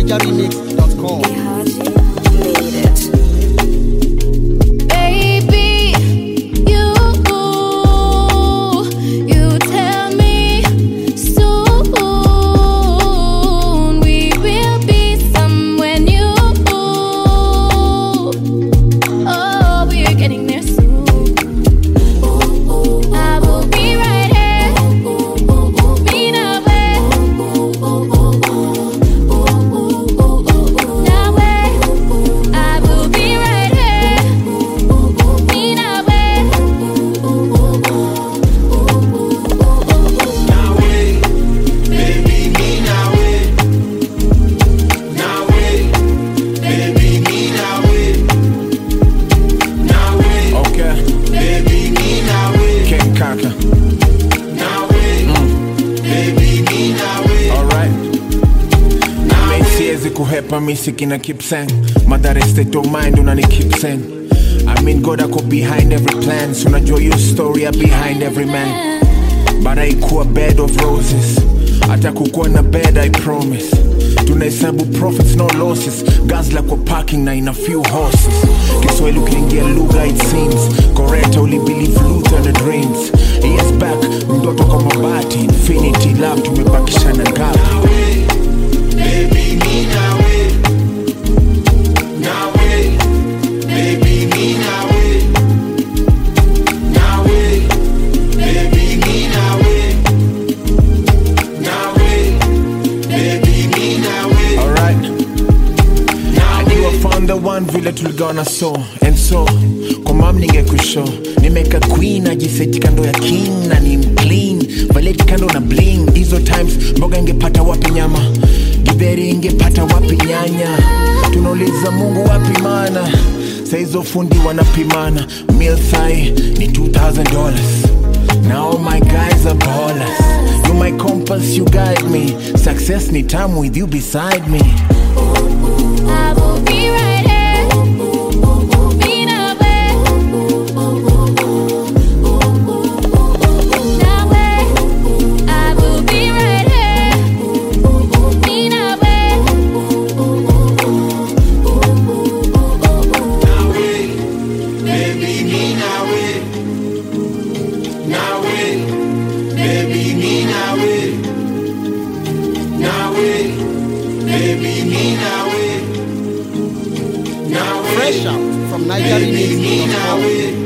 NigerRemix.com. Made it. Baby, you tell me soon we will be somewhere new. Oh, we're getting there soon. I will be right here. Mean away. Now I will be right here. Mean away. Now baby, me now now baby, me now Okay, baby, me now King Kaka. now baby, me now Alright. Now siwezi kuhepa misiki na keep saying madhara state of mind unani keep saying I mean God ako behind every plan. So unajua your story are behind every man. But haikuwa bed of roses. Hata kukuwa na bed I promise. Tunahesabu profits no losses. Gazla kwa parking na ina few horses. Kiswahili ukiingia lugha it seems correct only believe loot and the dreams. Years back mdoto kwa mabati infinity love tumebakishana ngapi. baby, me now baby, me now baby, me now baby, me now Alright. Adiwa found the one vile tuligona so and so kwa mam ningekushow nimeka queen ajiseti kando ya king na ni clean valeti kando na bling hizo times mboga ingepata wapi nyama githeri ingepata wapi nyanya tunauliza Mungu wapi mana saizo fundi wanapimana meal thigh ni $2,000 now my guys are ballers you my compass you guide me success ni time with you beside me. I will be right here. Mean away. Now I will be right here. Mean away. baby, me now baby, me now baby, me now Fresh out from baby, me NigerRemix.com. now